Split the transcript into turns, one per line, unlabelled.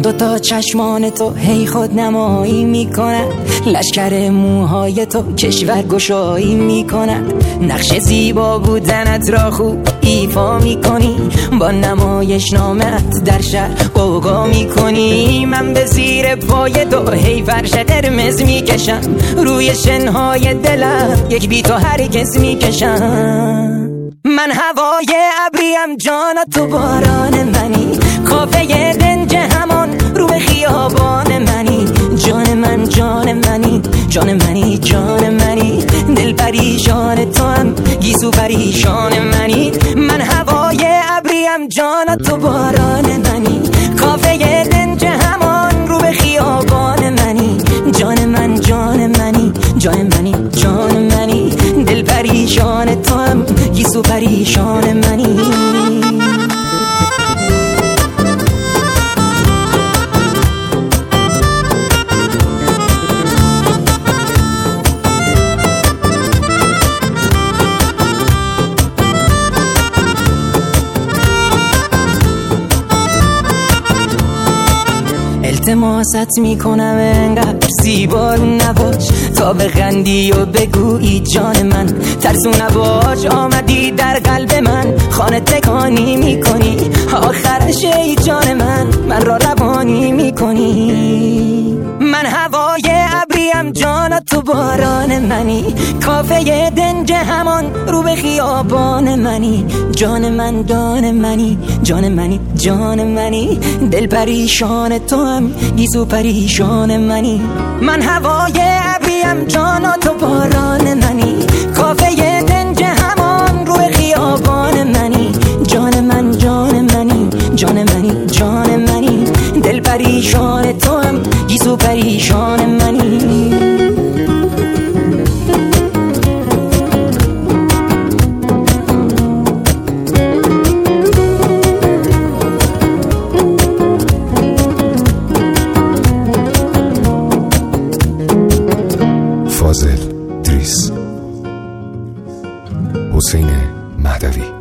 دوتا چشمان تو هی خود نمایی میکنن، لشکر موهای تو کشور گشایی میکنن، نقش زیبا بودنت را خوب ایفا میکنی، با نمایش نامت در شهر قوقا میکنی. من به زیر پای تو هی فرش قرمز میکشم، روی شنهای دلم یک بی تو هرگز میکشم. من هوای ابریم جانا تو باران منی، کافه دنج همان رو به خیابان منی. جان من جان منی، جان منی جان منی، دل پریشان تو هم گیسو پریشان منی. من هوای ابریم جانا تو باران منی، کافه دنج همان رو به خیابان منی. جان من جان منی، جان منی جان منی، دل پریشان تو هم گیسو پریشان منی. التماست میکنم انقدر زیبا رو نباش، تا بخندی و بگویی جان من ترسو نباش. آمدی در قلب من خانه تکانی میکنی، آخرش ای جان من را روانی میکنی. من هوای ابریم جانا تو باران منی، کافه دنج همان رو به خیابان منی. جان من جان منی، جان منی جان منی، دل پریشان تو هم گیسو پریشان منی. من هوای ابریم جانا تو باران منی، کافه دنج همان رو به خیابان منی. جان من جان منی، جان منی جان منی، دل پریشان تو هم گیسو پریشان منی.
فاضل دریس، حسین مهدوی.